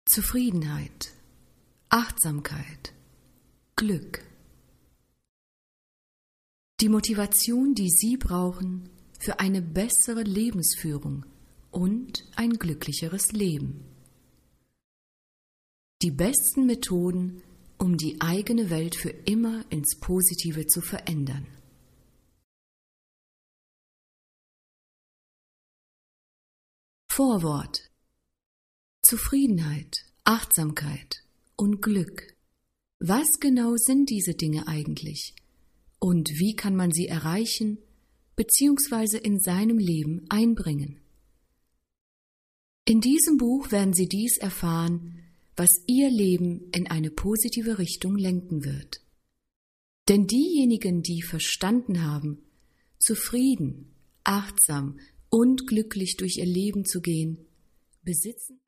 Zufriedenheit, Achtsamkeit, Glück. Die Motivation, die Sie brauchen für eine bessere Lebensführung und ein glücklicheres Leben. Die besten Methoden, um die eigene Welt für immer ins Positive zu verändern. Vorwort: Zufriedenheit, Achtsamkeit und Glück. Was genau sind diese Dinge eigentlich? Und wie kann man sie erreichen bzw. in seinem Leben einbringen? In diesem Buch werden Sie dies erfahren, was Ihr Leben in eine positive Richtung lenken wird. Denn diejenigen, die verstanden haben, zufrieden, achtsam und glücklich durch ihr Leben zu gehen, besitzen